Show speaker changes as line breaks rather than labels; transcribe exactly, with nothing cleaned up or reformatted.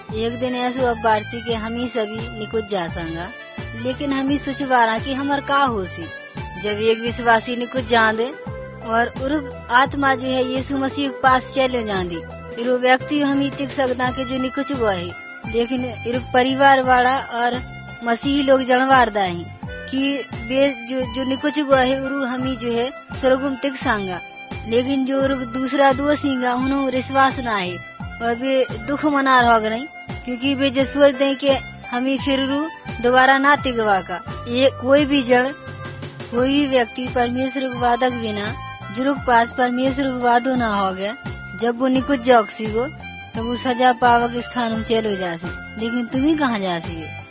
एक दिन ऐसो अब बारची के हम ही सभी निकुच जा संगा, लेकिन हम ही सोच बारा की हमार का होसी। जब एक विश्वासी निकुच जा दे और उर्ग आत्मा जो है यीशु मसीह के पास चले जांदी, फिर वो व्यक्ति हम ही तिक सकता के जो निकुच गो है, लेकिन इर परिवार वाला और मसीही लोग जनवार दा है कि वे जो जो निकुच गो है उरु हम ही जो है स्वर्गुम तिक सांगा, लेकिन जो दूसरा दोषीगा उन्होंने विश्वास ना है और वे दुख मना रहा नहीं, क्योंकि वे जो सोच दे कि हम ही फिर दोबारा ना तिगवा का। ये कोई भी जड़ कोई भी व्यक्ति परमेश्वर के वादक बिना जुर्ग पास परमेश्वर के वादो ना हो गया, जब वो निकुच जौक सी गो तो वो सजा पावक स्थान में चलो जासी, लेकिन तुम्ही कहाँ जासी।